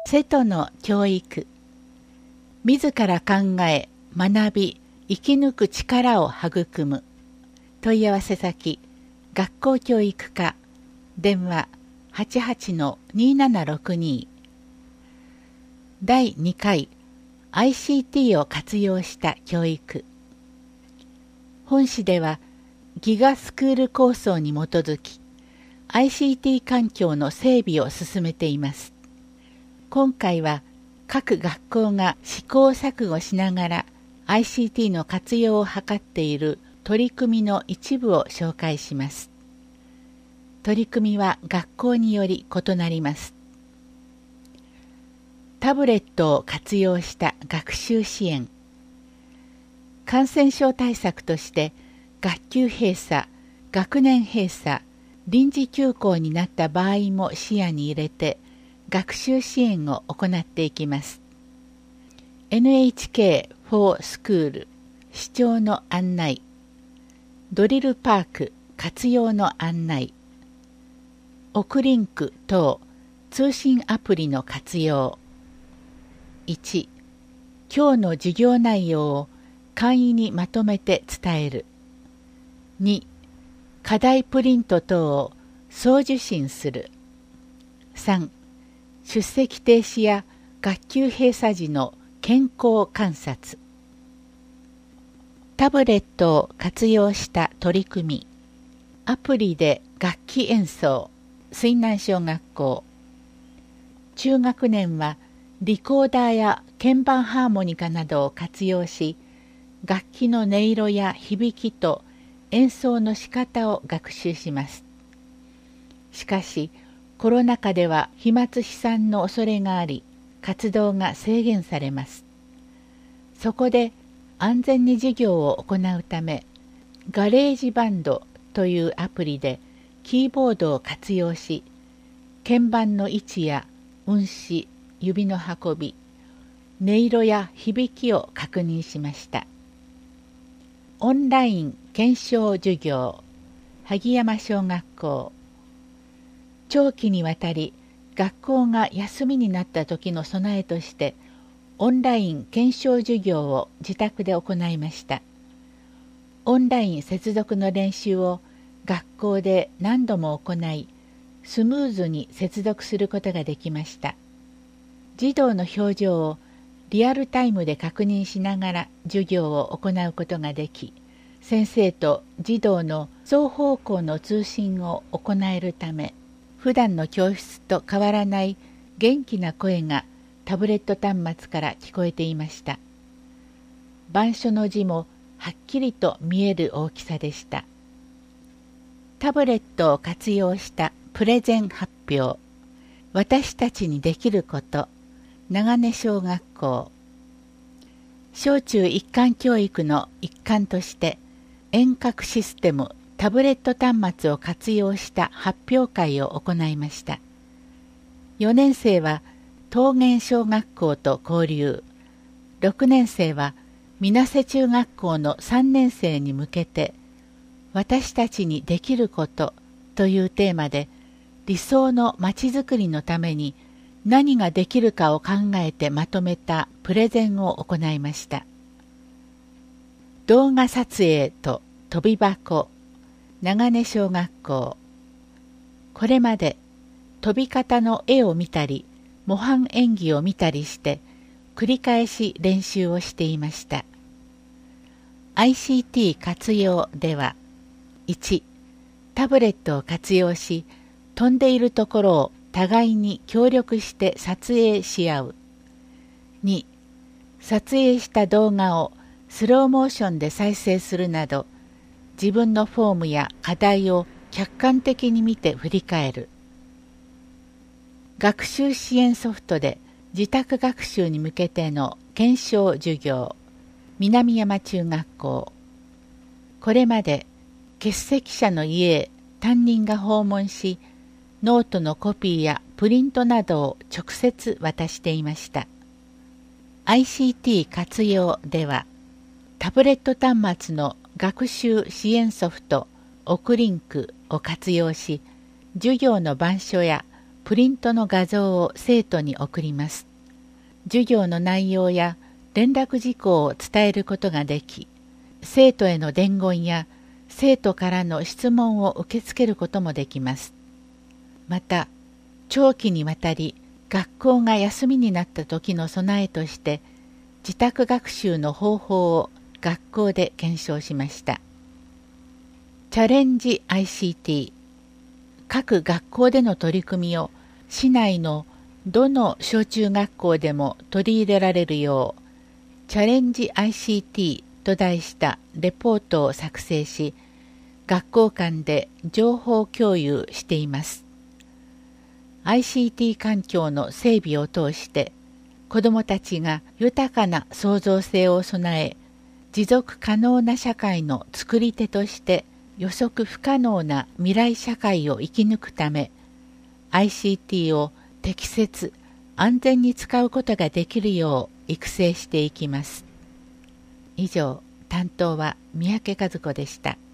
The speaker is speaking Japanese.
生徒の教育。自ら考え、学び、生き抜く力を育む。問い合わせ先、学校教育課、電話 88-2762。第2回 ICT を活用した教育。本市ではギガスクール構想に基づき ICT 環境の整備を進めています。今回は各学校が試行錯誤しながら ICT の活用を図っている取り組みの一部を紹介します。取り組みは学校により異なります。タブレットを活用した学習支援。感染症対策として学級閉鎖、学年閉鎖、臨時休校になった場合も視野に入れて学習支援を行っていきます。NHK for School 視聴の案内、ドリルパーク活用の案内、オクリンク等通信アプリの活用。1、今日の授業内容を簡易にまとめて伝える。2、課題プリント等を送受信する。3、出席停止や学級閉鎖時の健康観察。タブレットを活用した取り組み。アプリで楽器演奏、水南小学校。中学年はリコーダーや鍵盤ハーモニカなどを活用し、楽器の音色や響きと演奏の仕方を学習します。しかし、コロナ禍では飛沫飛散の恐れがあり、活動が制限されます。そこで安全に授業を行うため、ガレージバンドというアプリでキーボードを活用し、鍵盤の位置や運指、指の運び、音色や響きを確認しました。オンライン検証授業、萩山小学校。長期にわたり学校が休みになった時の備えとしてオンライン検証授業を自宅で行いました。オンライン接続の練習を学校で何度も行い、スムーズに接続することができました。児童の表情をリアルタイムで確認しながら授業を行うことができ、先生と児童の双方向の通信を行えるため、普段の教室と変わらない元気な声がタブレット端末から聞こえていました。板書の字もはっきりと見える大きさでした。タブレットを活用したプレゼン発表。私たちにできること。長根小学校。小中一貫教育の一環として遠隔システムタブレット端末を活用した発表会を行いました。4年生は桃源小学校と交流、6年生は水瀬中学校の3年生に向けて、私たちにできることというテーマで、理想のまちづくりのために何ができるかを考えてまとめたプレゼンを行いました。動画撮影と飛び箱、長根小学校。これまで飛び方の絵を見たり、模範演技を見たりして、繰り返し練習をしていました。ICT 活用では、1、タブレットを活用し、飛んでいるところを互いに協力して撮影し合う。2、撮影した動画をスローモーションで再生するなど、自分のフォームや課題を客観的に見て振り返る。学習支援ソフトで自宅学習に向けての検証授業、南山中学校。これまで欠席者の家へ担任が訪問し、ノートのコピーやプリントなどを直接渡していました。ICT 活用では、タブレット端末の学習支援ソフトオクリンクを活用し、授業の板書やプリントの画像を生徒に送ります。授業の内容や連絡事項を伝えることができ、生徒への伝言や生徒からの質問を受け付けることもできます。また、長期にわたり学校が休みになった時の備えとして、自宅学習の方法を学校で検証しました。チャレンジ ICT、各学校での取り組みを市内のどの小中学校でも取り入れられるよう、チャレンジ ICT と題したレポートを作成し、学校間で情報共有しています。ICT 環境の整備を通して、子どもたちが豊かな創造性を備え、持続可能な社会の作り手として予測不可能な未来社会を生き抜くため、ICT を適切、安全に使うことができるよう育成していきます。以上、担当は三宅和子でした。